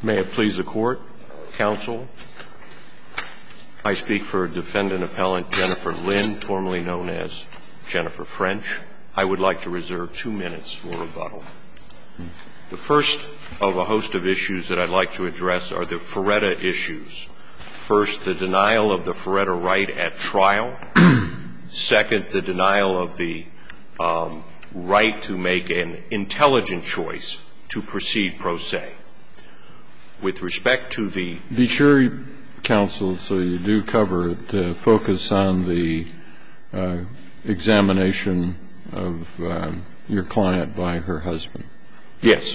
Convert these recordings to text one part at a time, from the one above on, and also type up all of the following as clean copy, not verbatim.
May it please the Court, Counsel. I speak for Defendant Appellant Jennifer Lynn, formerly known as Jennifer French. I would like to reserve 2 minutes for rebuttal. The first of a host of issues that I'd like to address are the Ferretta issues. First, the denial of the Ferretta right at trial. Second, the denial of the right to make an intelligent choice to proceed pro se. With respect to the — Be sure, Counsel, so you do cover it, focus on the examination of your client by her husband. Yes.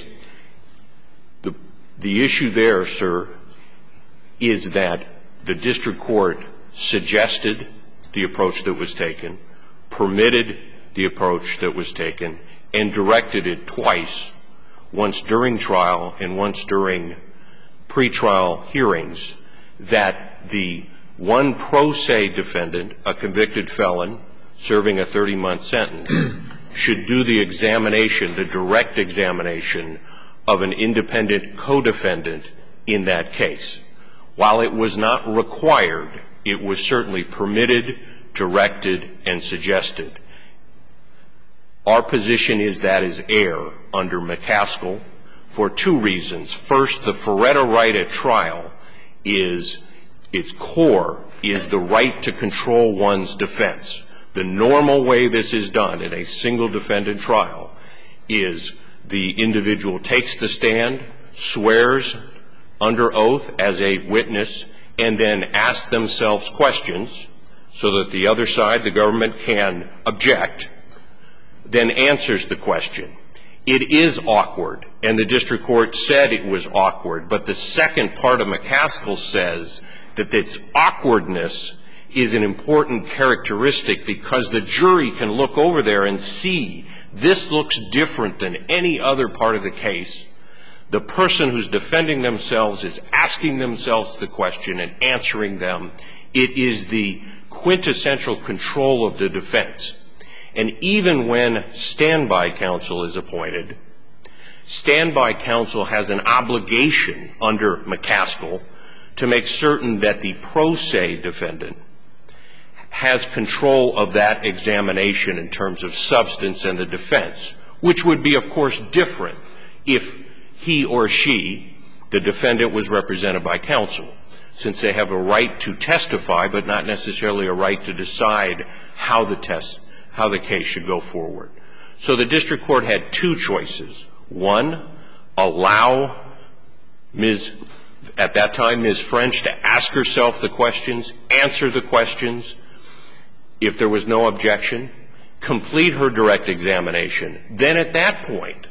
The issue there, sir, is that the district court suggested the approach that was taken, permitted the approach that was taken, and directed it twice, once during trial and once during pretrial hearings, that the one pro se defendant, a convicted felon serving a 30-month sentence, should do the examination, the direct examination of an independent co-defendant in that case. While it was not required, it was certainly permitted, directed, and suggested. Our position is that is error under McCaskill for 2 reasons. First, the Ferretta right at trial is, its core is the right to control one's defense. The normal way this is done in a single defendant trial is the individual takes the stand, swears under oath as a witness, and then asks themselves questions so that the other side, the government, can object, then answers the question. It is awkward, and the district court said it was awkward, but the second part of McCaskill says that its awkwardness is an important characteristic because the jury can look over there and see this looks different than any other part of the case. The person who's defending themselves is asking themselves the question and answering them. It is the quintessential control of the defense. And even when standby counsel is appointed, standby counsel has an obligation under McCaskill to make certain that the pro se defendant has control of that examination in terms of substance and the defense, which would be, of course, different if he or she, the defendant, was represented by counsel, since they have a right to testify but not necessarily a right to decide how the case should go forward. So the district court had 2 choices. One, allow at that time, Ms. French to ask herself the questions, answer the questions. If there was no objection, complete her direct examination. Then at that point,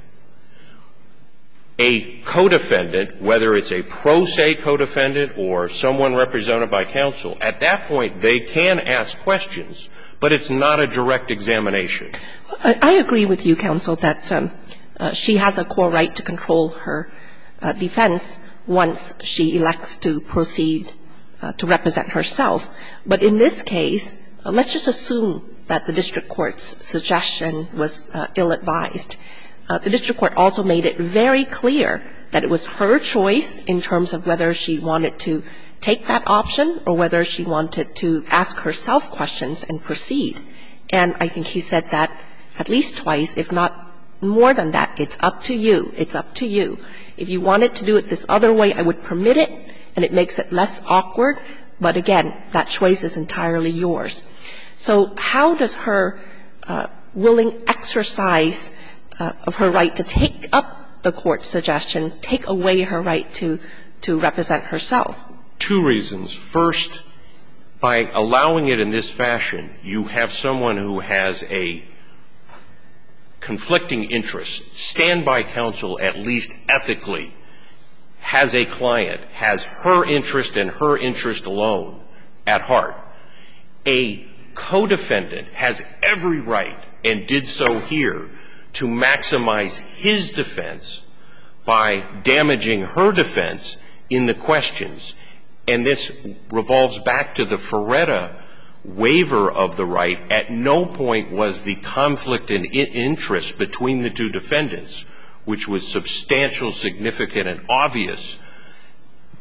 a co-defendant, whether it's a pro se co-defendant or someone represented by counsel, at that point they can ask questions, but it's not a direct examination. I agree with you, counsel, that she has a core right to control her defense once she elects to proceed to represent herself. But in this case, let's just assume that the district court's suggestion was ill-advised. The district court also made it very clear that it was her choice in terms of whether she wanted to take that option or whether she wanted to ask herself questions and proceed. And I think he said that at least twice, if not more than that. It's up to you. It's up to you. If you wanted to do it this other way, I would permit it, and it makes it less awkward. But again, that choice is entirely yours. So how does her willing exercise of her right to take up the court's suggestion take away her right to represent herself? 2 reasons. First, by allowing it in this fashion, you have someone who has a conflicting interest. Standby counsel, at least ethically, has a client, has her interest and her interest alone at heart. A co-defendant has every right, and did so here, to maximize his defense by damaging her defense in the questions. And this revolves back to the Ferretta waiver of the right. At no point was the conflict in interest between the 2 defendants, which was substantial, significant, and obvious,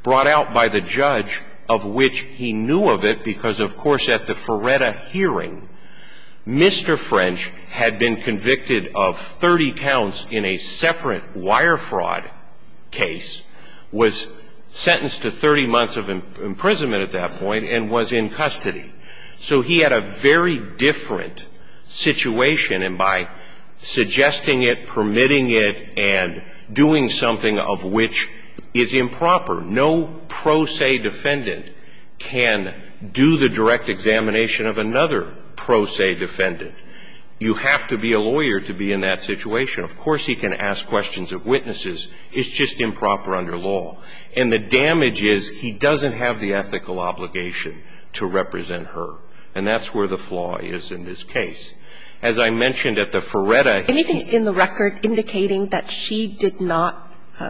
brought out by the judge, of which he knew of it because, of course, at the Ferretta hearing, Mr. French had been convicted of 30 counts in a separate wire fraud case, was sentenced to 30 months of imprisonment at that point, and was in custody. So he had a very different situation, and by suggesting it, permitting it, and doing something of which is improper, no pro se defendant can do the direct examination of another pro se defendant. You have to be a lawyer to be in that situation. Of course he can ask questions of witnesses. It's just improper under law. And the damage is he doesn't have the ethical obligation to represent her. And that's where the flaw is in this case. As I mentioned at the Ferretta. Anything in the record indicating that she did not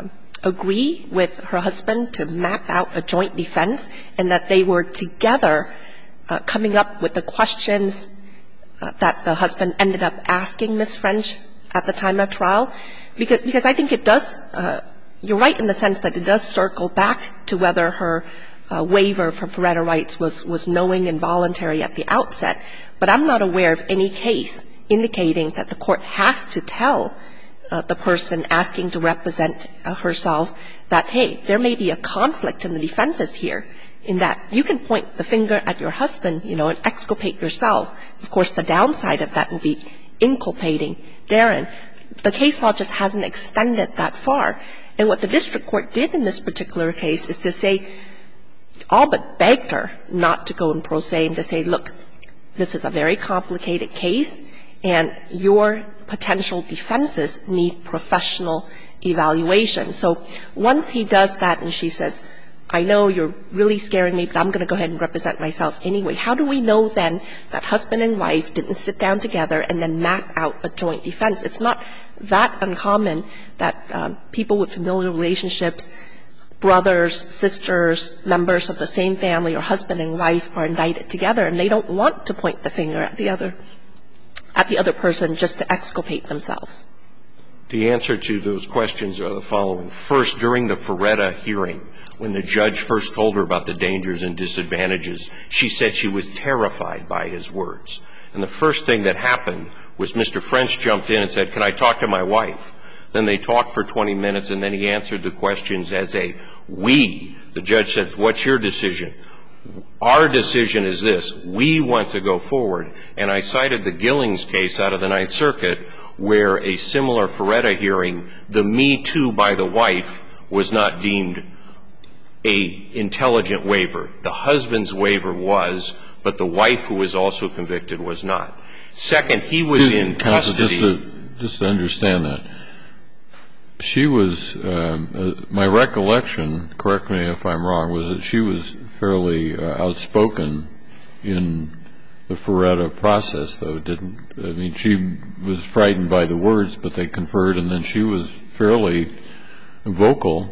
agree with her husband to map out a joint defense and that they were together coming up with the questions that the husband ended up asking Ms. French at the time of trial? Because I think it does you're right in the sense that it does circle back to whether her waiver for Ferretta rights was knowing and voluntary at the outset. But I'm not aware of any case indicating that the court has to tell the person asking to represent herself that, hey, there may be a conflict in the defenses here, in that you can point the finger at your husband, you know, and exculpate yourself. Of course, the downside of that would be inculpating Darren. The case law just hasn't extended that far. And what the district court did in this particular case is to say, all but begged her not to go in pro se and to say, look, this is a very complicated case, and your potential defenses need professional evaluation. So once he does that and she says, I know you're really scaring me, but I'm going to go ahead and represent myself anyway, how do we know then that husband and wife didn't sit down together and then map out a joint defense? It's not that uncommon that people with familial relationships, brothers, sisters, members of the same family, or husband and wife are indicted together, and they don't want to point the finger at the other person just to exculpate themselves. The answer to those questions are the following. First, during the Ferretta hearing, when the judge first told her about the dangers and disadvantages, she said she was terrified by his words. And the first thing that happened was Mr. French jumped in and said, can I talk to my wife? Then they talked for 20 minutes, and then he answered the questions as a we. The judge says, what's your decision? Our decision is this. We want to go forward. And I cited the Gillings case out of the Ninth Circuit where a similar Ferretta hearing, the me too by the wife was not deemed a intelligent waiver. The husband's waiver was, but the wife who was also convicted was not. Second, he was in custody. Just to understand that, she was, my recollection, correct me if I'm wrong, was that she was fairly outspoken in the Ferretta process, though, didn't? I mean, she was frightened by the words, but they conferred, and then she was fairly vocal.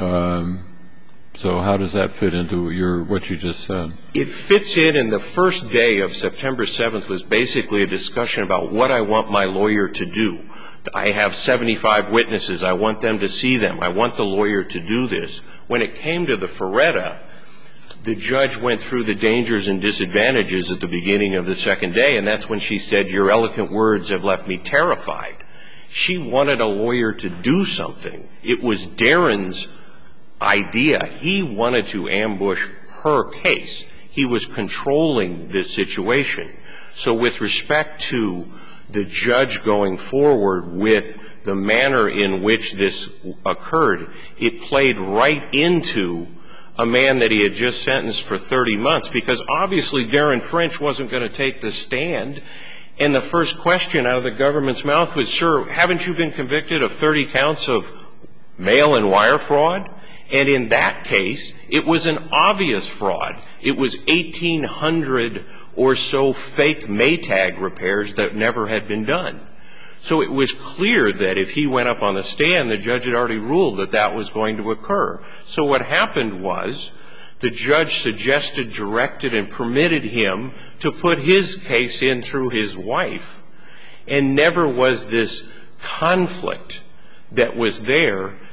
So how does that fit into what you just said? It fits in the first day of September 7th was basically a discussion about what I want my lawyer to do. I have 75 witnesses. I want them to see them. I want the lawyer to do this. When it came to the Ferretta, the judge went through the dangers and disadvantages at the beginning of the second day, and that's when she said, your eloquent words have left me terrified. She wanted a lawyer to do something. It was Darren's idea. He wanted to ambush her case. He was controlling this situation. So with respect to the judge going forward with the manner in which this occurred, it played right into a man that he had just sentenced for 30 months, because obviously Darren French wasn't going to take the stand. And the first question out of the government's mouth was, sir, haven't you been convicted of 30 counts of mail and wire fraud? And in that case, it was an obvious fraud. It was 1,800 or so fake Maytag repairs that never had been done. So it was clear that if he went up on the stand, the judge had already ruled that that was going to occur. So what happened was the judge suggested, directed, and permitted him to put his case in through his wife. And never was this conflict that was there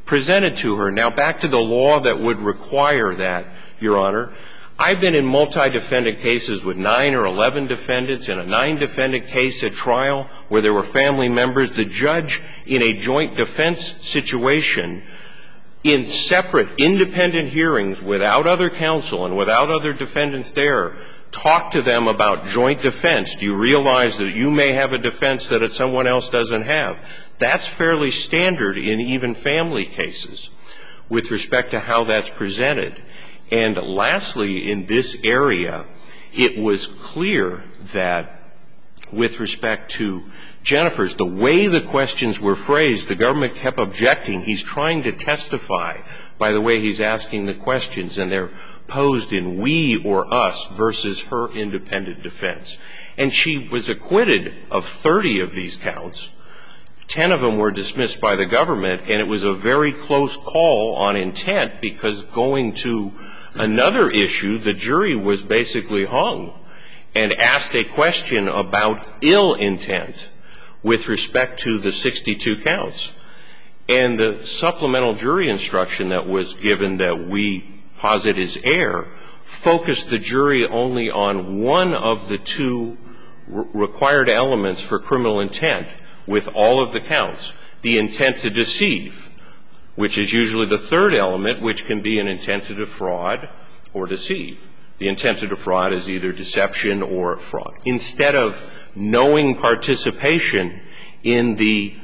presented to her. Now, back to the law that would require that, Your Honor. I've been in multi-defendant cases with 9 or 11 defendants. In a 9-defendant case at trial where there were family members, the judge in a joint defense situation in separate independent hearings without other counsel and without other defendants there talked to them about joint defense. Do you realize that you may have a defense that someone else doesn't have? That's fairly standard in even family cases with respect to how that's presented. And lastly, in this area, it was clear that with respect to Jennifer's, the way the questions were phrased, the government kept objecting. He's trying to testify by the way he's asking the questions, and they're posed in we or us versus her independent defense. And she was acquitted of 30 of these counts. 10 of them were dismissed by the government, and it was a very close call on intent because going to another issue, the jury was basically hung and asked a question about ill intent with respect to the 62 counts. And the supplemental jury instruction that was given that we posit is error focused the jury only on one of the 2 required elements for criminal intent with all of the counts, the intent to deceive, which is usually the third element, which can be an intent to defraud or deceive. The intent to defraud is either deception or fraud. Instead of knowing participation in the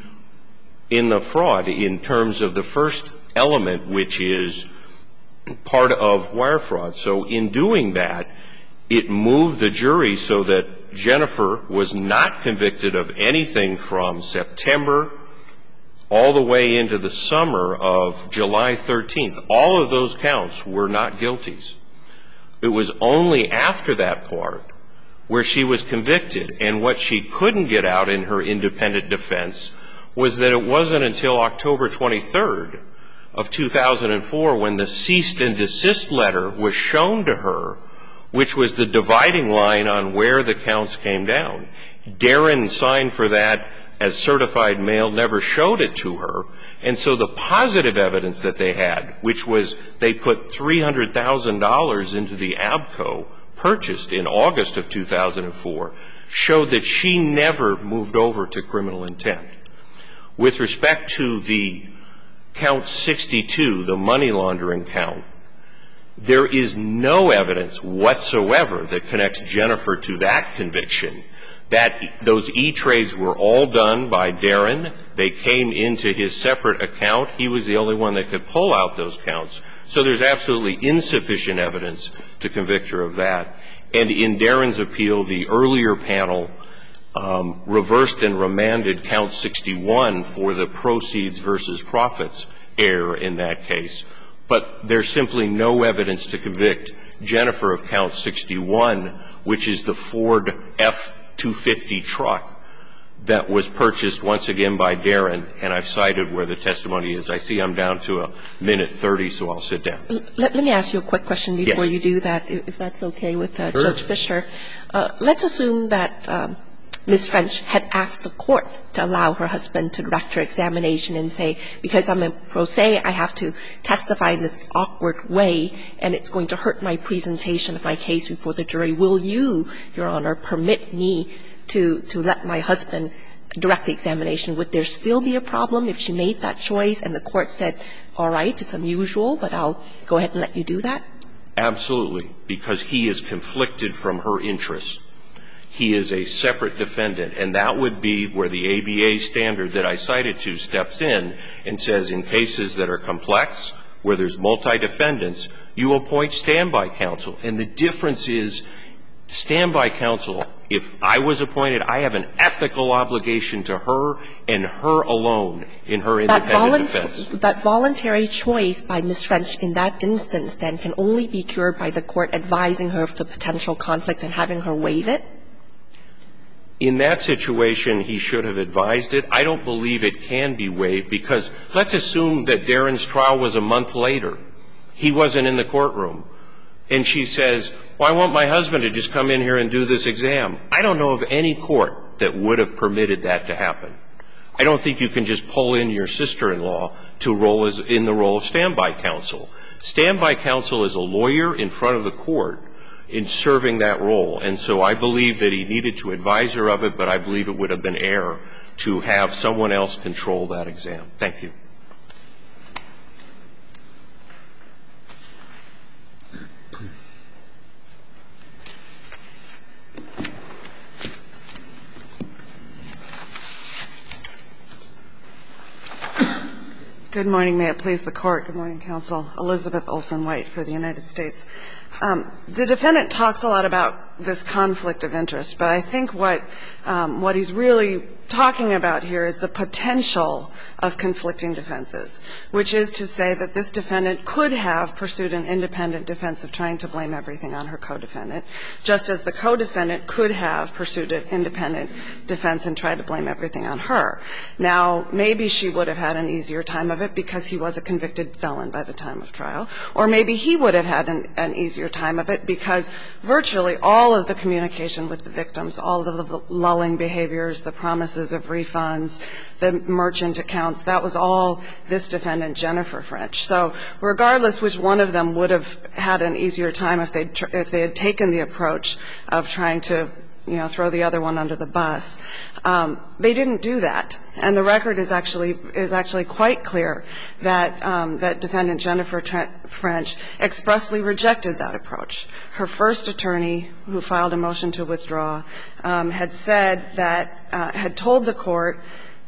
fraud in terms of the first element, which is part of wire fraud. So in doing that, it moved the jury so that Jennifer was not convicted of anything from September all the way into the summer of July 13th. All of those counts were not guilties. It was only after that part where she was convicted, and what she couldn't get out in her independent defense was that it wasn't until October 23rd of 2004 when the cease and desist letter was shown to her, which was the dividing line on where the counts came down. Darren signed for that as certified mail, never showed it to her, and so the positive evidence that they had, which was they put $300,000 into the ABCO purchased in August of 2004, showed that she never moved over to criminal intent. With respect to the count 62, the money laundering count, there is no evidence whatsoever that connects Jennifer to that conviction. Those E-trades were all done by Darren. They came into his separate account. He was the only one that could pull out those counts. So there's absolutely insufficient evidence to convict her of that. And in Darren's appeal, the earlier panel reversed and remanded count 61 for the proceeds versus profits error in that case. But there's simply no evidence to convict Jennifer of count 61, which is the Ford F-250 truck that was purchased once again by Darren, and I've cited where the testimony is. I see I'm down to a minute 30, so I'll sit down. Let me ask you a quick question before Yes. you do that, if that's okay with Judge Fischer. Let's assume that Ms. French had asked the court to allow her husband to direct her examination and say, because I'm a pro se, I have to testify in this awkward way, and it's going to hurt my presentation of my case before the jury. Will you, Your Honor, permit me to let my husband direct the examination? Would there still be a problem if she made that choice and the court said, all right, it's unusual, but I'll go ahead and let you do that? Absolutely, because he is conflicted from her interests. He is a separate defendant, and that would be where the ABA standard that I cited to steps in and says in cases that are complex, where there's multi-defendants, you appoint standby counsel. And the difference is standby counsel, if I was appointed, I have an ethical obligation to her and her alone in her independent defense. That voluntary choice by Ms. French in that instance, then, can only be cured by the court advising her of the potential conflict and having her waive it? In that situation, he should have advised it. I don't believe it can be waived because let's assume that Darren's trial was a month later. He wasn't in the courtroom. And she says, well, I want my husband to just come in here and do this exam. I don't know of any court that would have permitted that to happen. I don't think you can just pull in your sister-in-law to roll in the role of standby counsel. Standby counsel is a lawyer in front of the court in serving that role. And so I believe that he needed to advise her of it, but I believe it would have been error to have someone else control that exam. Thank you. Good morning. May it please the Court. Good morning, counsel. Elizabeth Olsen-White for the United States. The defendant talks a lot about this conflict of interest, but I think what he's really talking about here is the potential of conflicting defenses, which is to say that this defendant could have pursued an independent defense of trying to blame everything on her co-defendant, just as the co-defendant could have pursued an independent defense and tried to blame everything on her. Now, maybe she would have had an easier time of it because he was a convicted felon by the time of trial, or maybe he would have had an easier time of it because virtually all of the communication with the victims, all of the lulling behaviors, the promises of refunds, the merchant accounts, that was all this defendant, Jennifer French. So regardless which one of them would have had an easier time if they had taken the approach of trying to, throw the other one under the bus, they didn't do that. And the record is actually quite clear that that defendant, Jennifer French, expressly rejected that approach. Her first attorney, who filed a motion to withdraw, had said that, had told the court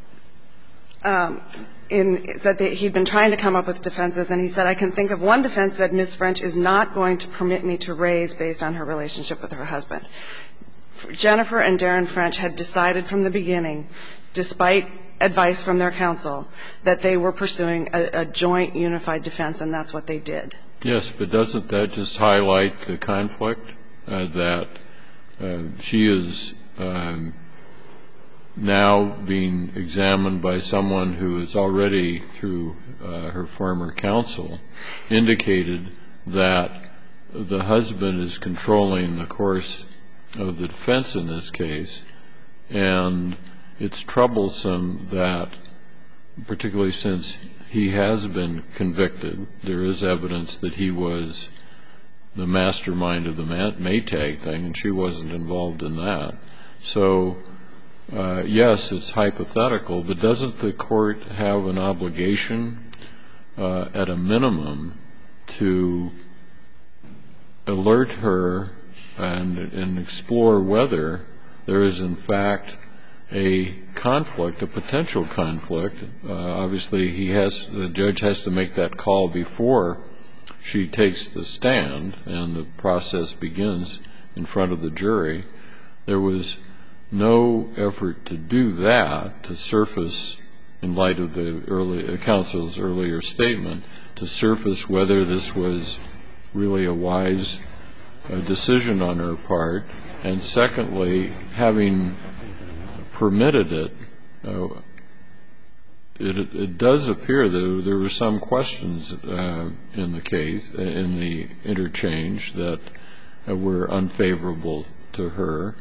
that he'd been trying to come up with defenses, and he said, I can think of one defense that Ms. French is not going to permit me to raise based on her relationship with her husband. Jennifer and Darren French had decided from the beginning, despite advice from their counsel, that they were pursuing a joint unified defense, and that's what they did. Yes, but doesn't that just highlight the conflict that she is now being examined by someone who has already, through her former counsel, indicated that the husband is controlling the course of the defense in this case, and it's troublesome that, particularly since he has been convicted, there is evidence that he was the mastermind of the Maytag thing, and she wasn't involved in that. So, yes, it's hypothetical, but doesn't the court have an obligation, at a minimum, to alert her and explore whether there is, in fact, a conflict, a potential conflict? Obviously, the judge has to make that call before she takes the stand and the process begins in front of the jury. There was no effort to do that, to surface, in light of the counsel's earlier statement, to surface whether this was really a wise decision on her part. And secondly, having permitted it, it does appear that there were some questions in the case, in the interchange, that were unfavorable to her.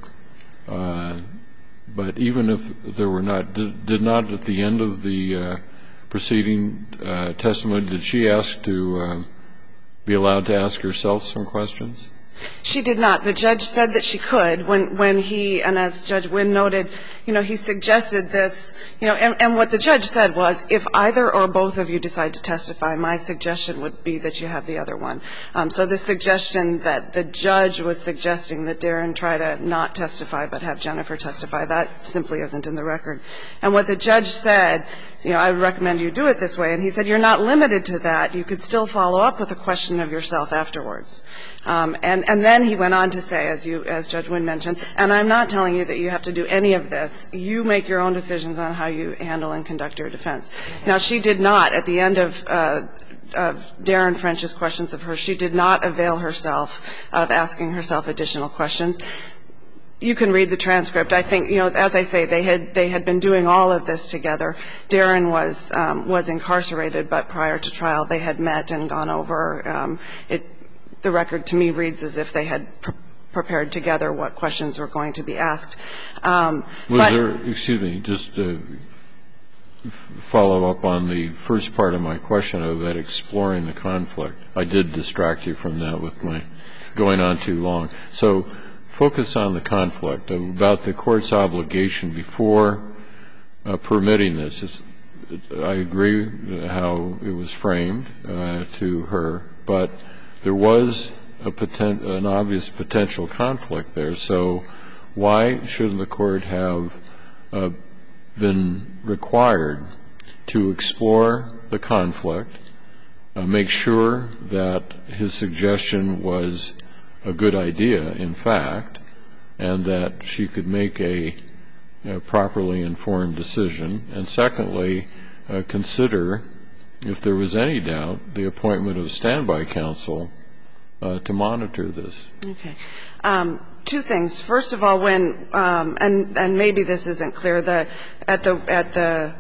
But even if there were not, did not at the end of the preceding testimony, did she ask to be allowed to ask herself some questions? She did not. The judge said that she could when he, and as Judge Wynn noted, he suggested this, and what the judge said was, if either or both of you decide to testify, my suggestion would be that you have the other one. So the suggestion that the judge was suggesting that Darren try to not testify but have Jennifer testify, that simply isn't in the record. And what the judge said, I would recommend you do it this way, and he said, you're not limited to that. You could still follow up with a question of yourself afterwards. And then he went on to say, as Judge Wynn mentioned, and I'm not telling you that you have to do any of this. You make your own decisions on how you handle and conduct your defense. Now, she did not, at the end of Darren French's questions of her, she did not avail herself of asking herself additional questions. You can read the transcript. I think, as I say, they had been doing all of this together. Darren was incarcerated, but prior to trial, they had met and gone over. The record to me reads as if they had prepared together what questions were going to be asked. Was there, excuse me, just follow up on the first part of my question about exploring the conflict. I did distract you from that with my going on too long. So focus on the conflict, about the court's obligation before permitting this. I agree how it was framed to her, but there was an obvious potential conflict there. So why shouldn't the court have been required to explore the conflict, make sure that his suggestion was a good idea, in fact, and that she could make a properly informed decision, and secondly, consider, if there was any doubt, the appointment of standby counsel to monitor this? Okay. Two things. First of all, when and maybe this isn't clear, at the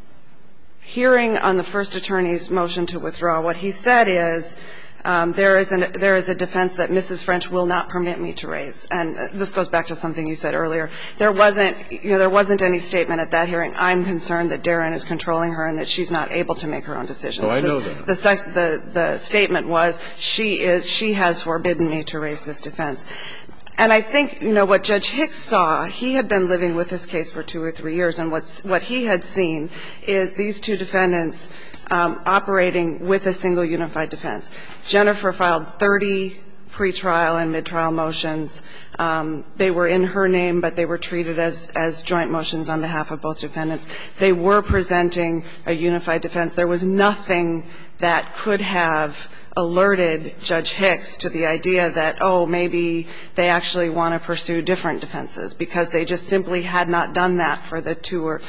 hearing on the first attorney's motion to withdraw, what he said is there is a defense that Mrs. French will not permit me to raise. And this goes back to something you said earlier. There wasn't any statement at that hearing, I'm concerned that Darren is controlling her and that she's not able to make her own decisions. Oh, I know that. The statement was she has forbidden me to raise this defense. And I think, what Judge Hicks saw, he had been living with this case for 2 or 3 years, and what he had seen is these two defendants operating with a single unified defense. Jennifer filed 30 pretrial and midtrial motions. They were in her name, but they were treated as joint motions on behalf of both defendants. They were presenting a unified defense. There was nothing that could have alerted Judge Hicks to the idea that, maybe they actually want to pursue different defenses, because they just simply had not done that for the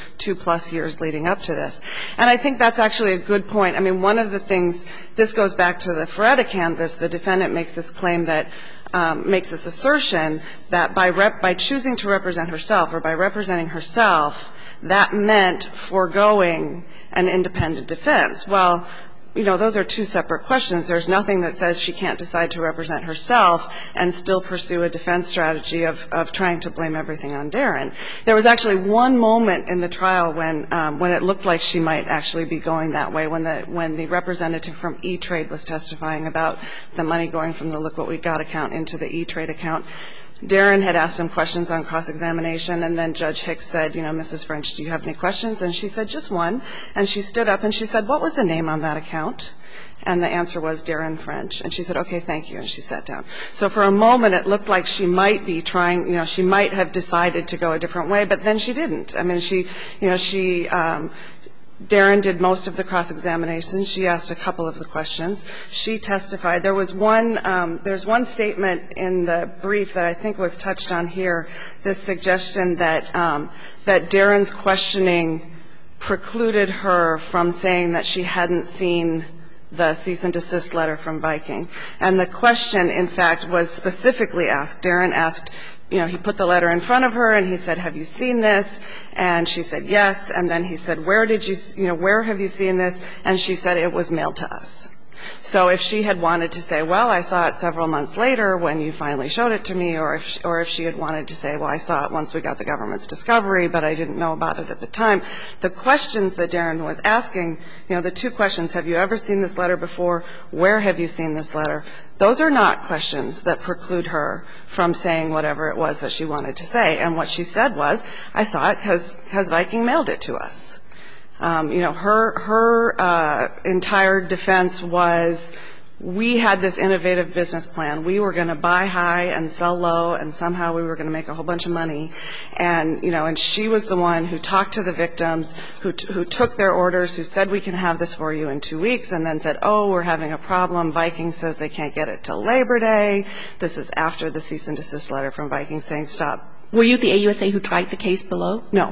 2+ years leading up to this. And I think that's actually a good point. I mean, one of the things, this goes back to the Feretta canvas, the defendant makes this claim that, makes this assertion that by choosing to represent herself or by representing herself, that meant foregoing an independent defense. Well, those are two separate questions. There's nothing that says she can't decide to represent herself and still pursue a defense strategy of trying to blame everything on Darren. There was actually one moment in the trial when it looked like she might actually be going that way, when the representative from E-Trade was testifying about the money going from the Look What We Got account into the E-Trade account. Darren had asked him questions on cross-examination, and then Judge Hicks said, Mrs. French, do you have any questions? And she said, just one. And she stood up and she said, what was the name on that account? And the answer was Darren French. And she said, okay, thank you. And she sat down. So for a moment, it looked like she might be trying, she might have decided to go a different way, but then she didn't. I mean, Darren did most of the cross-examination. She asked a couple of the questions. She testified. There's one statement in the brief that I think was touched on here, this suggestion that Darren's questioning precluded her from saying that she hadn't seen the cease and desist letter from Viking. And the question, in fact, was specifically asked. Darren asked, he put the letter in front of her and he said, have you seen this? And she said, yes. And then he said, where have you seen this? And she said, it was mailed to us. So if she had wanted to say, well, I saw it several months later when you finally showed it to me, or if she had wanted to say, well, I saw it once we got the government's discovery, but I didn't know about it at the time, the questions that Darren was asking, the two questions, have you ever seen this letter before? Where have you seen this letter? Those are not questions that preclude her from saying whatever it was that she wanted to say. And what she said was, I saw it because Viking mailed it to us. Her entire defense was, we had this innovative business plan. We were going to buy high and sell low, and somehow we were going to make a whole bunch of money. And, and she was the one who talked to the victims, who took their orders, who said, we can have this for you in 2 weeks, and then said, we're having a problem. Viking says they can't get it till Labor Day. This is after the cease and desist letter from Viking saying stop. Were you the AUSA who tried the case below? No.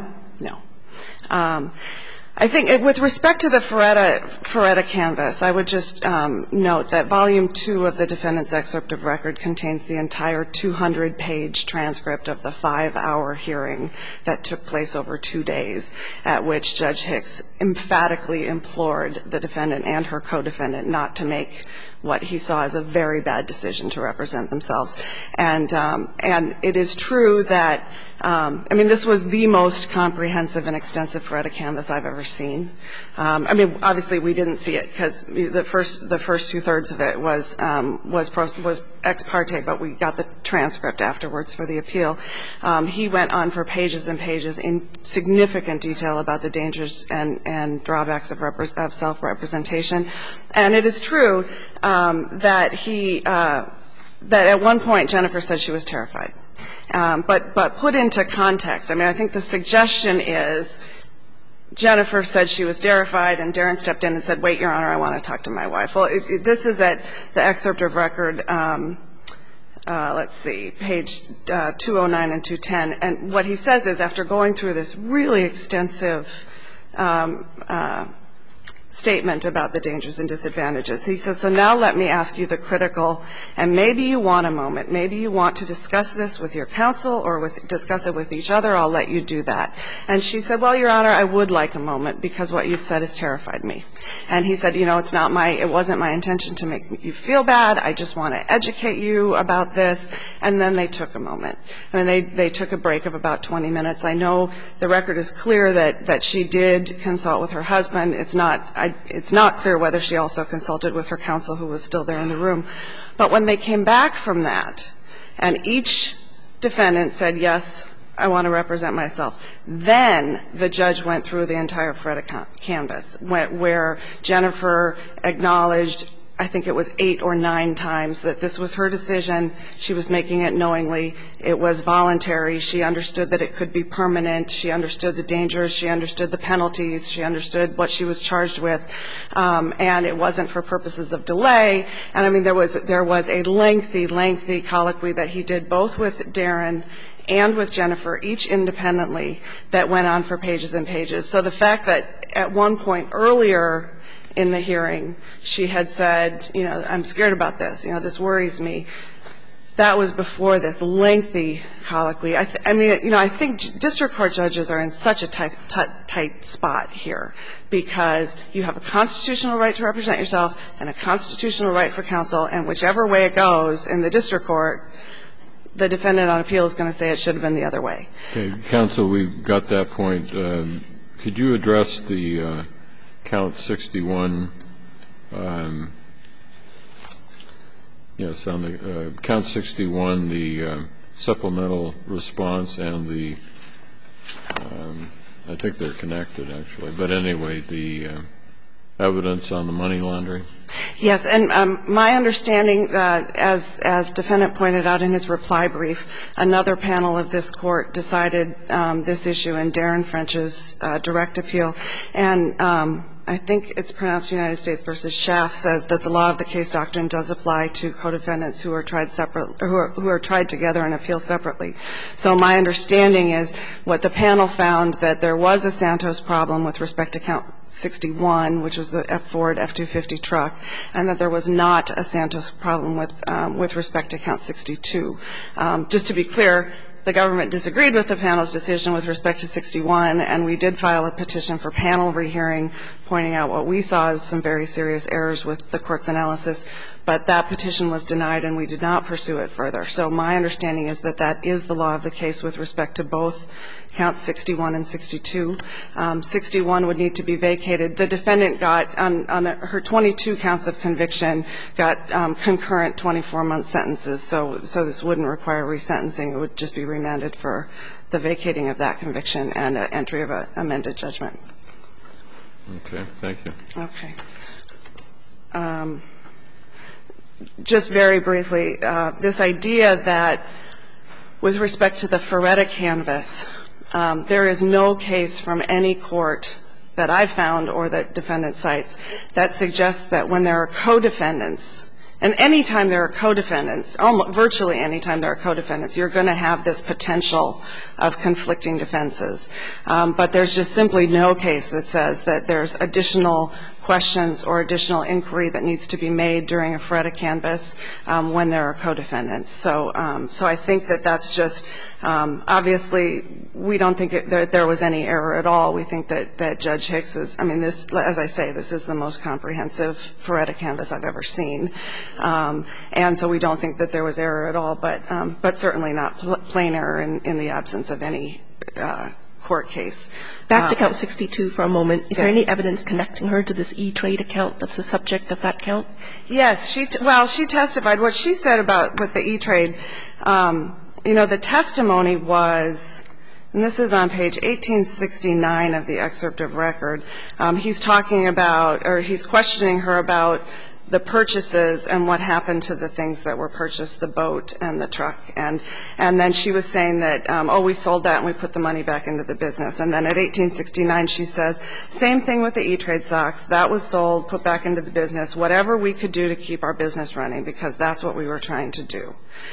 I think with respect to the Feretta canvas, I would just note that Volume 2 of the defendant's excerpt of record contains the entire 200-page transcript of the 5-hour hearing that took place over 2 days, at which Judge Hicks emphatically implored the defendant and her co-defendant not to make what he saw as a very bad decision to represent themselves. And it is true that, I mean, this was the most comprehensive and extensive FREDA canvas I've ever seen. I mean, obviously we didn't see it because the first two-thirds of it was ex parte, but we got the transcript afterwards for the appeal. He went on for pages and pages in significant detail about the dangers and drawbacks of self-representation. And it is true that that at one point Jennifer said she was terrified. But put into context, I mean, I think the suggestion is Jennifer said she was terrified, and Darren stepped in and said, wait, Your Honor, I want to talk to my wife. Well, this is at the excerpt of record, let's see, page 209 and 210. And what he says is, after going through this really extensive statement about the dangers and disadvantages, he says, so now let me ask you the critical, and maybe you want a moment, maybe you want to discuss this with your counsel or discuss it with each other, I'll let you do that. And she said, well, Your Honor, I would like a moment because what you've said has terrified me. And he said, you know, it wasn't my intention to make you feel bad, I just want to educate you about this. And then they took a moment. I mean, they took a break of about 20 minutes. I know the record is clear that she did consult with her husband. It's not clear whether she also consulted with her counsel, who was still there in the room. But when they came back from that, and each defendant said, yes, I want to represent myself, then the judge went through the entire FREDA canvas, where Jennifer acknowledged, I think it was 8 or 9 times, that this was her decision. She was making it knowingly. It was voluntary. She understood that it could be permanent. She understood the dangers. She understood the penalties. She understood what she was charged with. And it wasn't for purposes of delay. And, I mean, there was a lengthy colloquy that he did both with Darren and with Jennifer, each independently, that went on for pages and pages. So the fact that at one point earlier in the hearing she had said, you know, I'm scared about this, you know, this worries me, that was before this lengthy colloquy. I mean, you know, I think district court judges are in such a tight spot here, because you have a constitutional right to represent yourself and a constitutional right for counsel, and whichever way it goes in the district court, the defendant on appeal is going to say it should have been the other way. Okay, counsel, we've got that point. Could you address the count 61? Yes, on the count 61, the supplemental response and the I think they're connected, actually. But anyway, the evidence on the money laundering? Yes, and my understanding, as defendant pointed out in his reply brief, another panel of this court decided this issue in Darren French's direct appeal. And I think it's pronounced United States v. Schaff, says that the law of the case doctrine does apply to co-defendants who are tried who are tried together and appeal separately. So my understanding is what the panel found, that there was a Santos problem with respect to count 61, which was the Ford F-250 truck, and that there was not a Santos problem with respect to count 62. Just to be clear, the government disagreed with the panel's decision with respect to 61, and we did file a petition for panel rehearing, pointing out what we saw as some very serious errors with the court's analysis. But that petition was denied, and we did not pursue it further. So my understanding is that that is the law of the case with respect to both counts 61 and 62. 61 would need to be vacated. The defendant got, on her 22 counts of conviction, got concurrent 24-month sentences. So this wouldn't require resentencing. It would just be remanded for the vacating of that conviction and entry of an amended judgment. Okay. Thank you. Okay. Just very briefly, this idea that with respect to the Ferretta canvas, there is no case from any court that I've found or that defendant cites that suggests that when there are co-defendants, and any time there are co-defendants, virtually any time there are co-defendants, you're going to have this potential of conflicting defenses. But there's just simply no case that says that there's additional questions or additional inquiry that needs to be made during a FREDA canvass when there are co-defendants. So I think that that's just obviously we don't think that there was any error at all. We think that Judge Hicks is, I mean, this, as I say, this is the most comprehensive FREDA canvass I've ever seen. And so we don't think that there was error at all, but certainly not plain error in the absence of any court case. Back to count 62 for a moment. Is there any evidence connecting her to this E-Trade account that's the subject of that count? Yes. She testified. What she said about with the E-Trade, you know, the testimony was, and this is on page 1869 of the excerpt of record, he's talking about, or he's questioning her about the purchases and what happened to the things that were purchased, the boat and the truck. And then she was saying that, we sold that and we put the money back into the business. And then at 1869 she says, same thing with the E-Trade stocks. That was sold, put back into the business, whatever we could do to keep our business running, because that's what we were trying to do.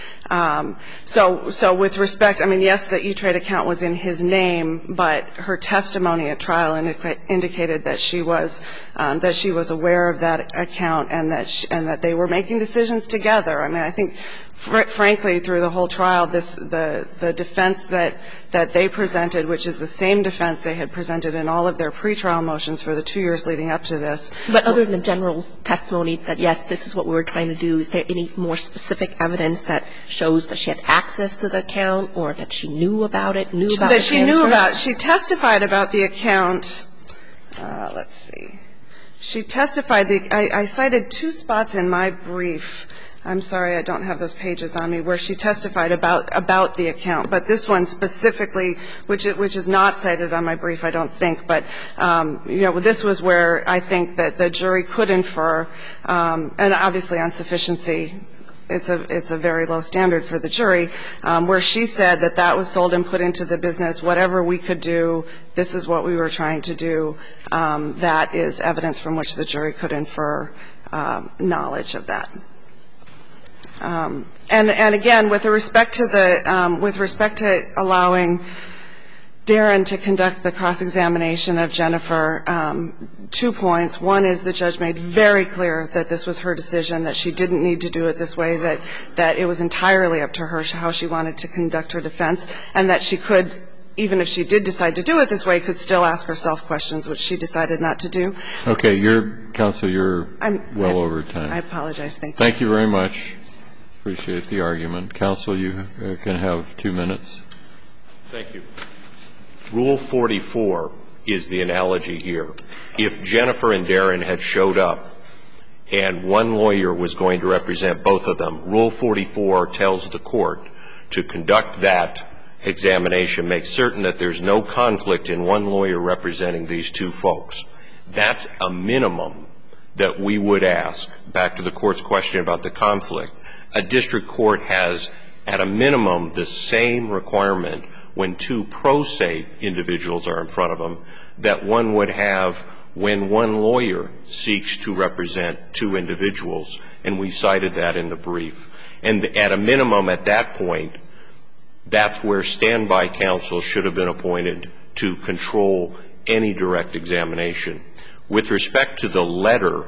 So with respect, I mean, yes, the E-Trade account was in his name, but her testimony at trial indicated that she was aware of that account and that they were making decisions together. I mean, I think, frankly, through the whole trial, the defense that they presented, which is the same defense they had presented in all of their pretrial motions for the 2 years leading up to this. But other than the general testimony that, yes, this is what we were trying to do, is there any more specific evidence that shows that she had access to the account or that she knew about it, knew about the transfers? That she knew about it. She testified about the account. Let's see. She testified. I cited two spots in my brief. I'm sorry, I don't have those pages on me, where she testified about the account. But this one specifically, which is not cited on my brief, I don't think. But, you know, this was where I think that the jury could infer, and obviously on sufficiency, it's a very low standard for the jury, where she said that that was sold and put into the business, whatever we could do, this is what we were trying to do. That is evidence from which the jury could infer knowledge of that. And again, with respect to allowing Darren to conduct the cross-examination of Jennifer, 2 points. One is the judge made very clear that this was her decision, that she didn't need to do it this way, that it was entirely up to her how she wanted to conduct her defense, and that she could, even if she did decide to do it this way, could still ask herself questions, which she decided not to do. Okay. Counsel, you're well over time. I apologize. Thank you. Thank you very much. Appreciate the argument. Counsel, you can have 2 minutes. Thank you. Rule 44 is the analogy here. If Jennifer and Darren had showed up and one lawyer was going to represent both of them, Rule 44 tells the court to conduct that examination, make certain that there's no conflict in one lawyer representing these two folks. That's a minimum that we would ask. Back to the court's question about the conflict. A district court has, at a minimum, the same requirement when two pro se individuals are in front of them that one would have when one lawyer seeks to represent two individuals, and we cited that in the brief. And at a minimum at that point, that's where standby counsel should have been appointed to control any direct examination. With respect to the letter,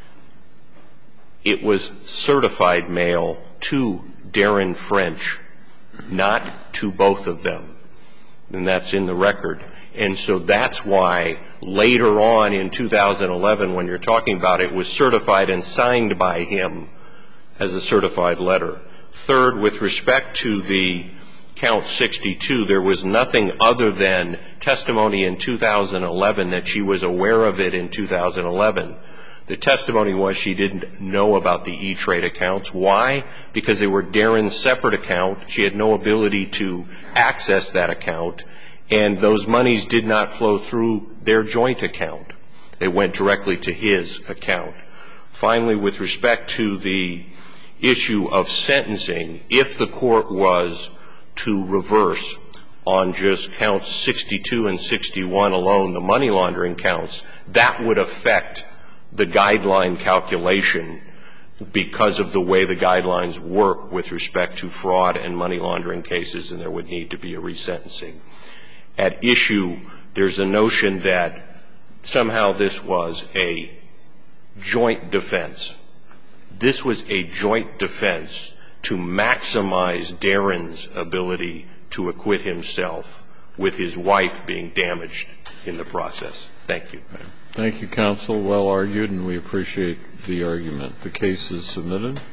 it was certified mail to Darren French, not to both of them. And that's in the record. And so that's why later on in 2011, when you're talking about it, was certified and signed by him as a certified letter. Third, with respect to the count 62, there was nothing other than testimony in 2011 that she was aware of it in 2011. The testimony was she didn't know about the E-Trade accounts. Why? Because they were Darren's separate account. She had no ability to access that account, and those monies did not flow through their joint account. They went directly to his account. Finally, with respect to the issue of sentencing, if the court was to reverse on just counts 62 and 61 alone, the money laundering counts, that would affect the guideline calculation because of the way the guidelines work with respect to fraud and money laundering cases, and there would need to be a resentencing. At issue, there's a notion that somehow this was a joint defense. This was a joint defense to maximize Darren's ability to acquit himself with his wife being damaged in the process. Thank you. Thank you, counsel. Well argued, and we appreciate the argument. The case is submitted.